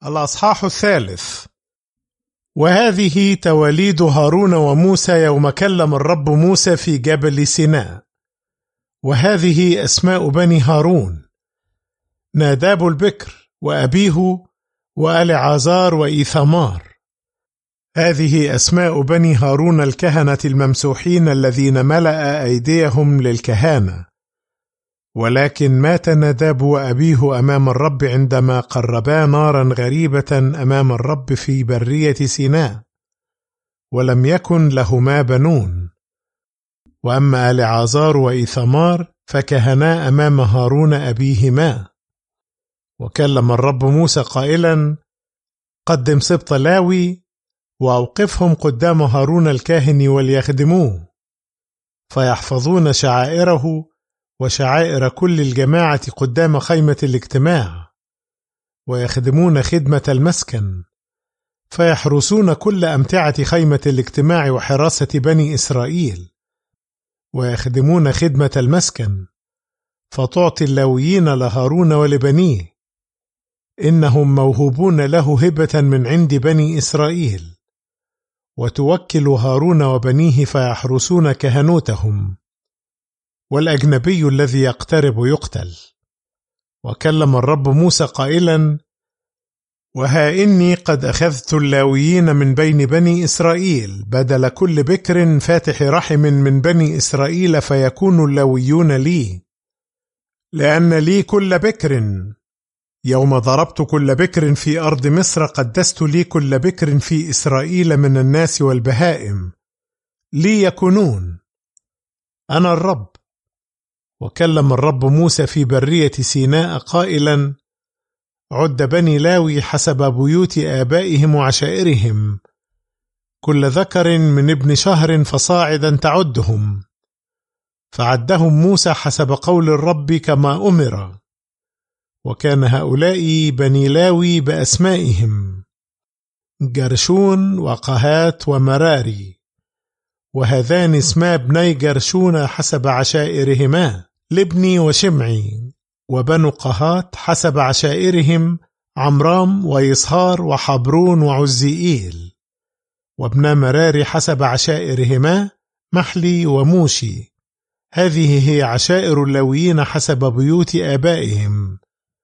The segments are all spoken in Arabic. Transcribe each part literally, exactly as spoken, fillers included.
الأصحاح الثالث. وهذه تواليد هارون وموسى يوم كلم الرب موسى في جبل سيناء. وهذه أسماء بني هارون: ناداب البكر وأبيه وألعازار وإيثمار. هذه أسماء بني هارون الكهنة الممسوحين الذين ملأ أيديهم للكهانة. ولكن مات ناداب وأبيه أمام الرب عندما قربا نارا غريبة أمام الرب في برية سيناء، ولم يكن لهما بنون. وأما ألعازار وإيثمار فكهنا أمام هارون أبيهما. وكلم الرب موسى قائلا: قدم سبط لاوي وأوقفهم قدام هارون الكاهن وليخدموه، فيحفظون شعائره وشعائر كل الجماعة قدام خيمة الاجتماع، ويخدمون خدمة المسكن، فيحرسون كل أمتعة خيمة الاجتماع وحراسة بني إسرائيل، ويخدمون خدمة المسكن، فتعطي اللاويين لهارون ولبنيه، إنهم موهوبون له هبة من عند بني إسرائيل، وتوكل هارون وبنيه فيحرسون كهنوتهم، والأجنبي الذي يقترب يقتل. وكلم الرب موسى قائلا: وها إني قد أخذت اللاويين من بين بني إسرائيل بدل كل بكر فاتح رحم من بني إسرائيل، فيكون اللاويون لي، لأن لي كل بكر. يوم ضربت كل بكر في أرض مصر قدست لي كل بكر في إسرائيل من الناس والبهائم، لي يكونون، أنا الرب. وكلم الرب موسى في برية سيناء قائلا: عد بني لاوي حسب بيوت آبائهم وعشائرهم، كل ذكر من ابن شهر فصاعدا تعدهم. فعدهم موسى حسب قول الرب كما أمر. وكان هؤلاء بني لاوي بأسمائهم: جرشون وقهات ومراري. وهذان اسما ابني جرشون حسب عشائرهما لبني وشمعي. وبنو قهات حسب عشائرهم عمرام ويصهار وحبرون وعزيئيل. وابنا مراري حسب عشائرهما محلي وموشي. هذه هي عشائر اللاويين حسب بيوت آبائهم.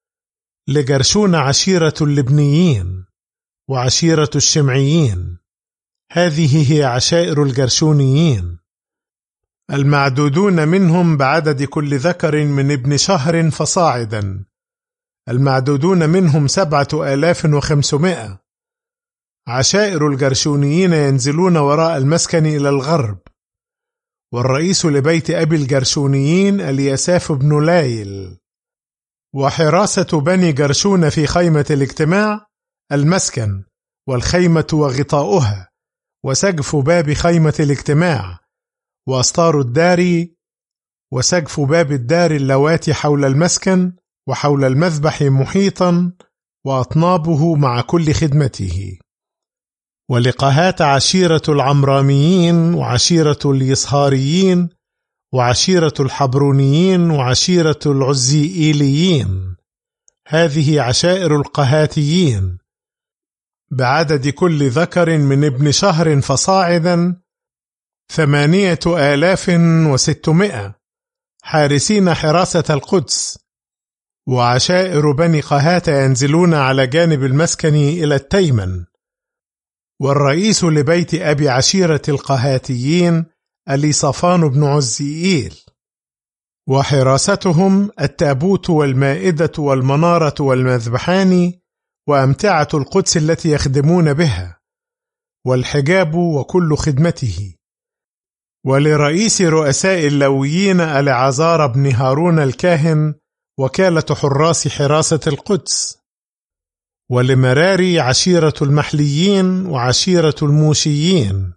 لجرشون عشيرة اللبنيين وعشيرة الشمعيين. هذه هي عشائر الجرشونيين. المعدودون منهم بعدد كل ذكر من ابن شهر فصاعدا، المعدودون منهم سبعة آلاف وخمسمائة. عشائر الجرشونيين ينزلون وراء المسكن إلى الغرب. والرئيس لبيت أبي الجرشونيين الياساف بن لايل. وحراسة بني جرشون في خيمة الاجتماع المسكن والخيمة وغطاؤها وسقف باب خيمة الاجتماع وأستار الدار وسقف باب الدار اللواتي حول المسكن وحول المذبح محيطا وأطنابه مع كل خدمته. ولقهات عشيرة العمراميين وعشيرة اليصهاريين وعشيرة الحبرونيين وعشيرة العزيئيليين. هذه عشائر القهاتيين بعدد كل ذكر من ابن شهر فصاعدا ثمانية آلاف وستمائة، حارسين حراسة القدس. وعشائر بني قهات ينزلون على جانب المسكن إلى التيمن. والرئيس لبيت أبي عشيرة القهاتيين أليصفان بن عزيئيل. وحراستهم التابوت والمائدة والمنارة والمذبحان وأمتعة القدس التي يخدمون بها، والحجاب وكل خدمته. ولرئيس رؤساء اللاويين ألعازار بن هارون الكاهن وكالة حراس حراسة القدس. ولمراري عشيرة المحليين وعشيرة الموشيين.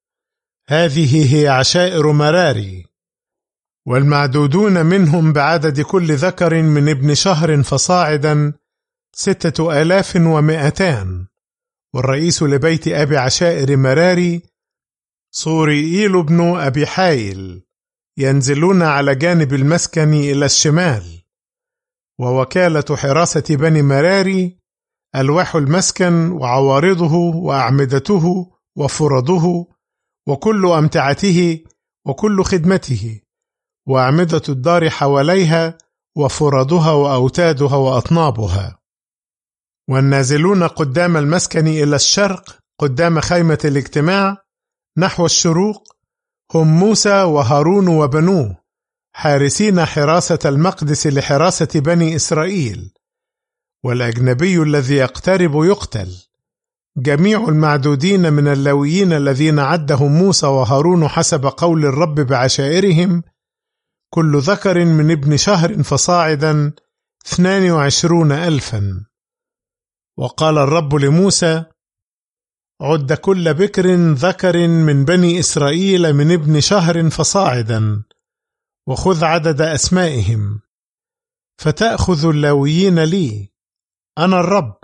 هذه هي عشائر مراري. والمعدودون منهم بعدد كل ذكر من ابن شهر فصاعدا ستة آلاف ومائتان. والرئيس لبيت أبي عشائر مراري صوريئيل بن أبي حايل. ينزلون على جانب المسكن إلى الشمال. ووكالة حراسة بني مراري ألواح المسكن وعوارضه وأعمدته وفرضه وكل أمتعته وكل خدمته وأعمدة الدار حواليها وفرضها وأوتادها وأطنابها. والنازلون قدام المسكن إلى الشرق قدام خيمة الاجتماع نحو الشروق هم موسى وهارون وبنوه حارسين حراسة المقدس لحراسة بني إسرائيل، والأجنبي الذي يقترب يقتل. جميع المعدودين من اللاويين الذين عدهم موسى وهارون حسب قول الرب بعشائرهم كل ذكر من ابن شهر فصاعدا اثنان وعشرون ألفا. وقال الرب لموسى: عد كل بكر ذكر من بني إسرائيل من ابن شهر فصاعدا، وخذ عدد أسمائهم، فتأخذ اللاويين لي أنا الرب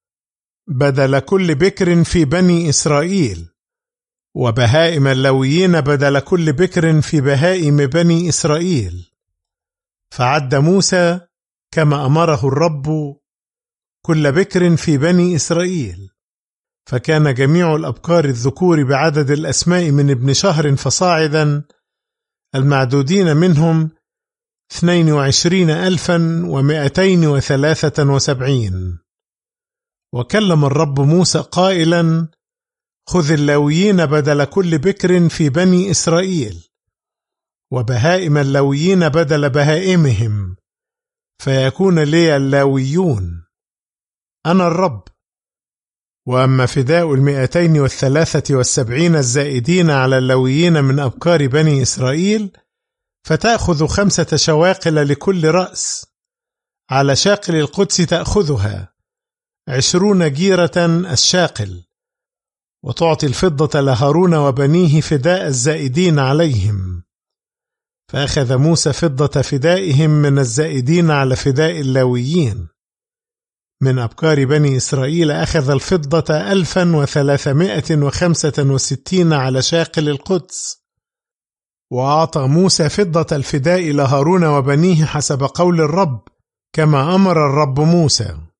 بدل كل بكر في بني إسرائيل، وبهائم اللاويين بدل كل بكر في بهائم بني إسرائيل. فعد موسى كما أمره الرب كل بكر في بني إسرائيل، فكان جميع الأبكار الذكور بعدد الأسماء من ابن شهر فصاعدا المعدودين منهم اثنين وعشرين ألفا ومائتين وثلاثة وسبعين. وكلم الرب موسى قائلا: خذ اللاويين بدل كل بكر في بني إسرائيل، وبهائم اللاويين بدل بهائمهم، فيكون لي اللاويون أنا الرب. وأما فداء المئتين والثلاثة والسبعين الزائدين على اللاويين من أبكار بني إسرائيل، فتأخذ خمسة شواقل لكل رأس، على شاقل القدس تأخذها عشرون جيرة الشاقل، وتعطي الفضة لهارون وبنيه فداء الزائدين عليهم. فأخذ موسى فضة فدائهم من الزائدين على فداء اللاويين. من أبكار بني إسرائيل أخذ الفضة ألفا وثلاثمائة وخمسة وستين على شاقل القدس. وأعطى موسى فضة الفداء لهارون وبنيه حسب قول الرب كما أمر الرب موسى.